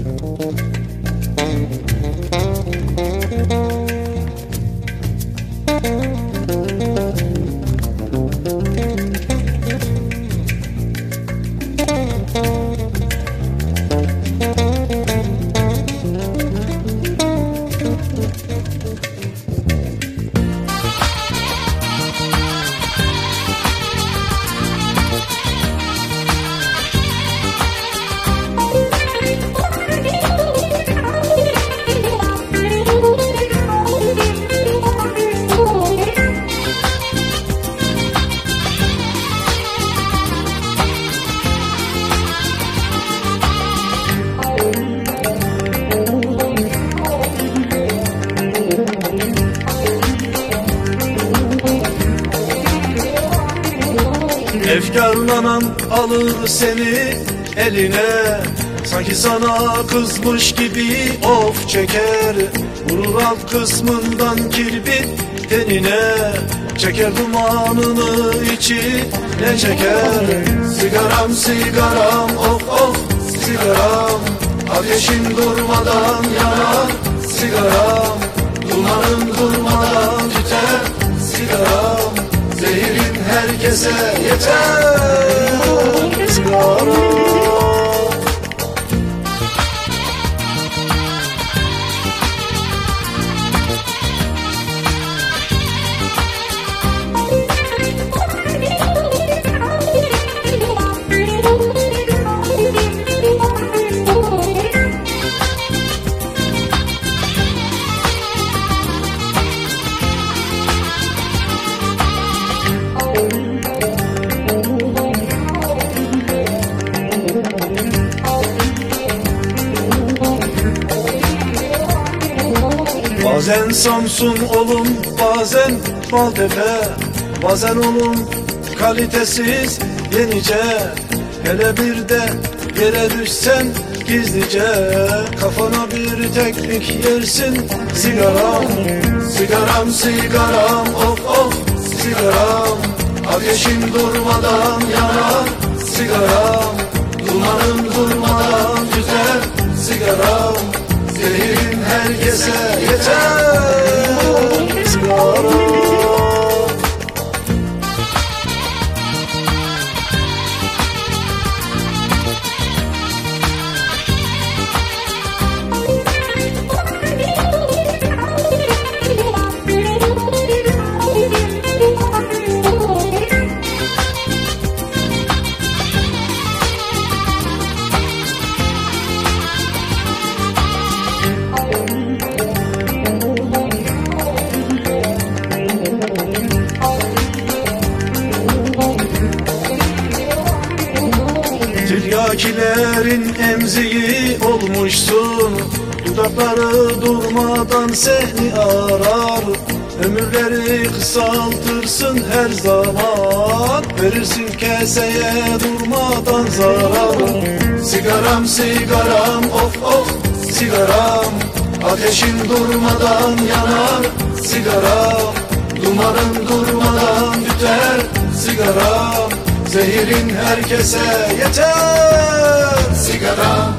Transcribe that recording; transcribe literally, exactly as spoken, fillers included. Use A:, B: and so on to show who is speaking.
A: Efkarlanan alır seni eline, sanki sana kızmış gibi of çeker. Vurur alt kısmından kirbit tenine, çeker dumanını içine çeker. Sigaram sigaram of of sigaram, ateşin durmadan yanar. Sigaram dumanın durmadan tüter. Sigaram zehirin herkese yeter. Sigara. Bazen Samsun olun, bazen Maltepe, bazen olun kalitesiz yenice. Hele bir de yere düşsen gizlice, kafana bir teknik yersin sigaram. Sigaram sigaram of of sigaram, ateşin durmadan yanar. Sigaram dumanın durmadan tüter. Sigaram zehirin herkese yeter. Sigara. Tiryakilerin emziği olmuşsun, dudakları durmadan seni arar. Ömürleri kısaltırsın her zaman, verirsin keseye durmadan zarar. Sigaram sigaram of of sigaram, ateşin durmadan yanar. Sigaram dumanın durmadan tüter. Sigaram zehirin herkese yeter. Sigara.